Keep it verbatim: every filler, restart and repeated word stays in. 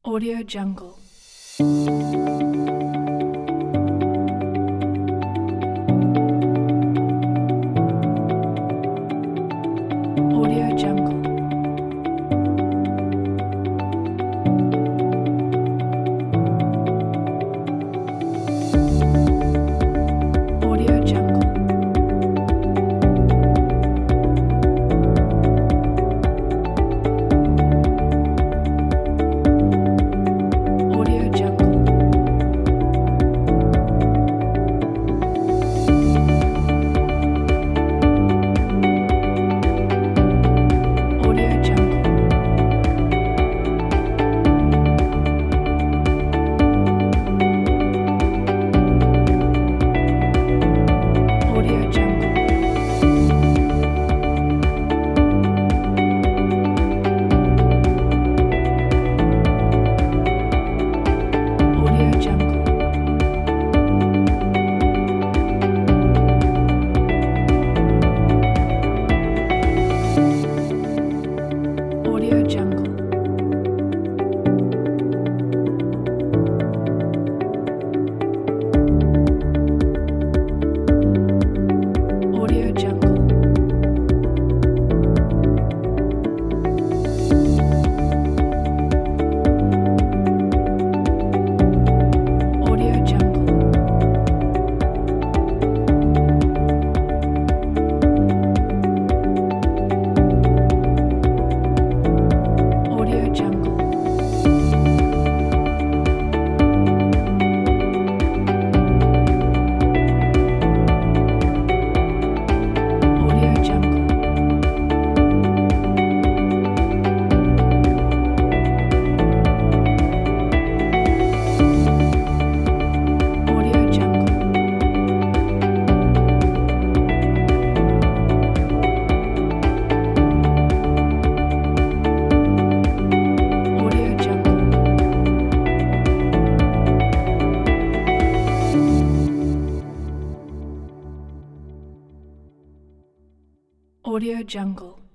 Audio Jungle. Audio Jungle. Audio Jungle. Audio Jungle. Audio Jungle. Audio Jungle. Audio Jungle. Audio Jungle. Audio Jungle. Audio Jungle. Audio Jungle. Audio Jungle. Audio Jungle. Audio Jungle. Audio Jungle.